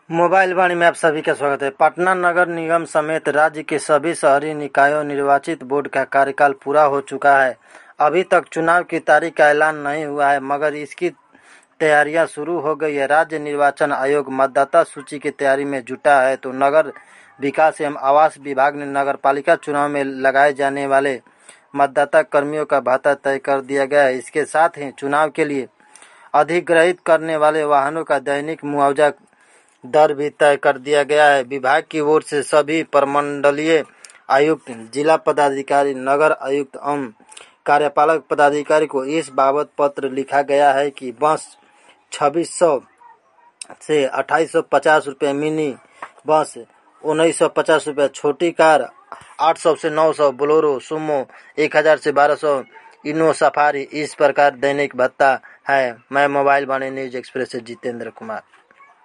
Mobile वाणी में आप सभी का स्वागत है। पटना नगर निगम समेत राज्य के सभी शहरी निकायों निर्वाचित बोर्ड का कार्यकाल पूरा हो चुका है। अभी तक चुनाव की तारीख का ऐलान नहीं हुआ है, मगर इसकी तैयारियां शुरू हो गई है। राज्य निर्वाचन आयोग मतदाता सूची की तैयारी में जुटा है, तो नगर विकास एवं आवास विभाग ने नगरपालिका चुनाव में लगाए जाने वाले मतदाता कर्मियों का भत्ता तय कर दिया गया है। इसके साथ ही चुनाव के लिए अधिग्रहित करने वाले वाहनों का दैनिक मुआवजा दर भी तय कर दिया गया है। विभाग की ओर से सभी प्रमंडलीय आयुक्त, जिला पदाधिकारी, नगर आयुक्त एवं कार्यपालक पदाधिकारी को इस बाबत पत्र लिखा गया है कि बस 2600 से 2850 रुपये, मिनी बस 1950 रुपये, छोटी कार 800 से 900, बोलेरो सुमो 1000 से 1200, इनो सफारी, इस प्रकार दैनिक भत्ता है। मैं मोबाइल वाणी न्यूज एक्सप्रेस से जितेंद्र कुमार।